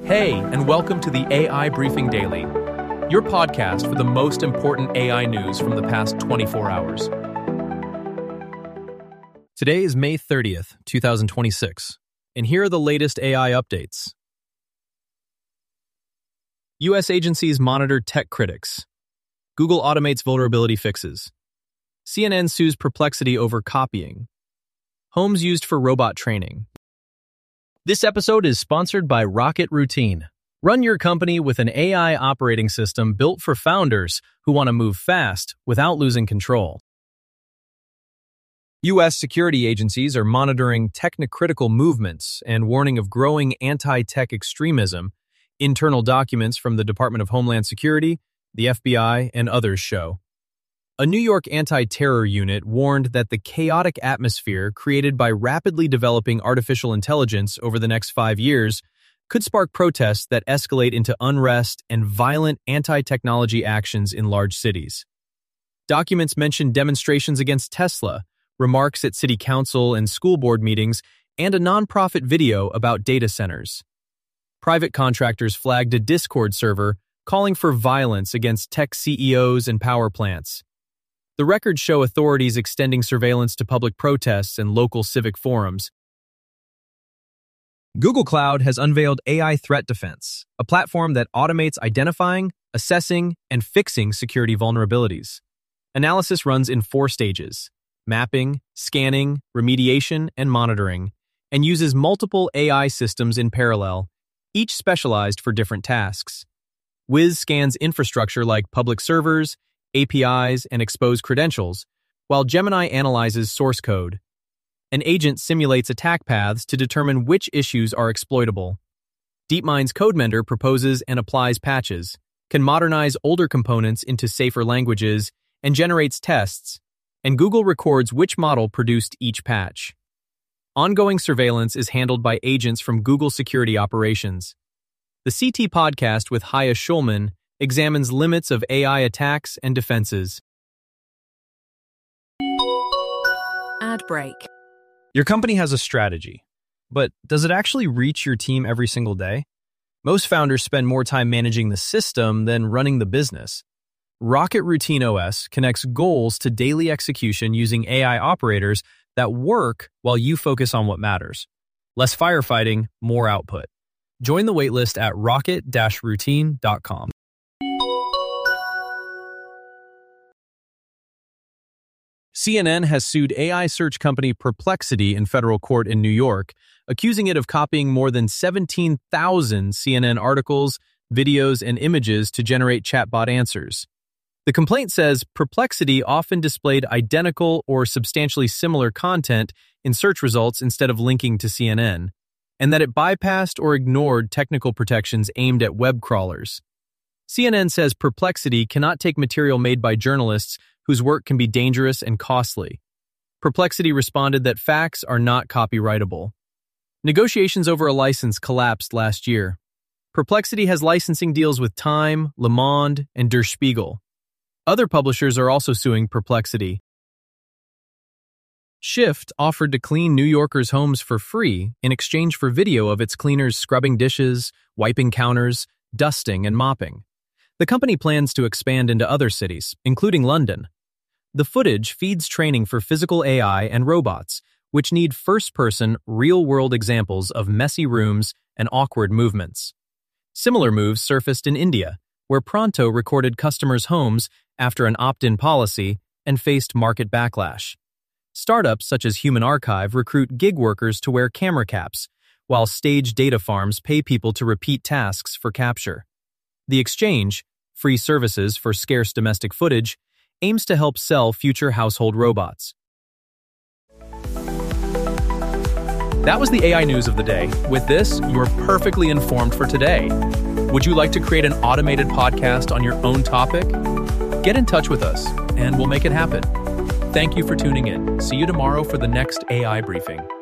Hey, and welcome to the AI Briefing Daily, your podcast for the most important AI news from the past 24 hours. Today is May 30th, 2026, and here are the latest AI updates. U.S. agencies monitor tech critics. Google automates vulnerability fixes. CNN sues Perplexity over copying. Homes used for robot training. This episode is sponsored by Rocket Routine. Run your company with an AI operating system built for founders who want to move fast without losing control. U.S. security agencies are monitoring technocritical movements and warning of growing anti-tech extremism. Internal documents from the Department of Homeland Security, the FBI, and others show. A New York anti-terror unit warned that the chaotic atmosphere created by rapidly developing artificial intelligence over the next 5 years could spark protests that escalate into unrest and violent anti-technology actions in large cities. Documents mention demonstrations against Tesla, remarks at city council and school board meetings, and a nonprofit video about data centers. Private contractors flagged a Discord server calling for violence against tech CEOs and power plants. The records show authorities extending surveillance to public protests and local civic forums. Google Cloud has unveiled AI Threat Defense, a platform that automates identifying, assessing, and fixing security vulnerabilities. Analysis runs in 4 stages: mapping, scanning, remediation, and monitoring, and uses multiple AI systems in parallel, each specialized for different tasks. Wiz scans infrastructure like public servers, APIs, and exposed credentials, while Gemini analyzes source code. An agent simulates attack paths to determine which issues are exploitable. DeepMind's CodeMender proposes and applies patches, can modernize older components into safer languages, and generates tests, and Google records which model produced each patch. Ongoing surveillance is handled by agents from Google Security Operations. The CT podcast with Haya Schulman examines limits of AI attacks and defenses. Ad break. Your company has a strategy, but does it actually reach your team every single day? Most founders spend more time managing the system than running the business. Rocket Routine OS connects goals to daily execution using AI operators that work while you focus on what matters. Less firefighting, more output. Join the waitlist at rocket-routine.com. CNN has sued AI search company Perplexity in federal court in New York, accusing it of copying more than 17,000 CNN articles, videos, and images to generate chatbot answers. The complaint says Perplexity often displayed identical or substantially similar content in search results instead of linking to CNN, and that it bypassed or ignored technical protections aimed at web crawlers. CNN says Perplexity cannot take material made by journalists whose work can be dangerous and costly. Perplexity responded that facts are not copyrightable. Negotiations over a license collapsed last year. Perplexity has licensing deals with Time, Le Monde, and Der Spiegel. Other publishers are also suing Perplexity. Shift offered to clean New Yorkers' homes for free in exchange for video of its cleaners scrubbing dishes, wiping counters, dusting, and mopping. The company plans to expand into other cities, including London. The footage feeds training for physical AI and robots, which need first-person, real-world examples of messy rooms and awkward movements. Similar moves surfaced in India, where Pronto recorded customers' homes after an opt-in policy and faced market backlash. Startups such as Human Archive recruit gig workers to wear camera caps, while Stage data farms pay people to repeat tasks for capture. The exchange, free services for scarce domestic footage, aims to help sell future household robots. That was the AI news of the day. With this, you're perfectly informed for today. Would you like to create an automated podcast on your own topic? Get in touch with us, and we'll make it happen. Thank you for tuning in. See you tomorrow for the next AI briefing.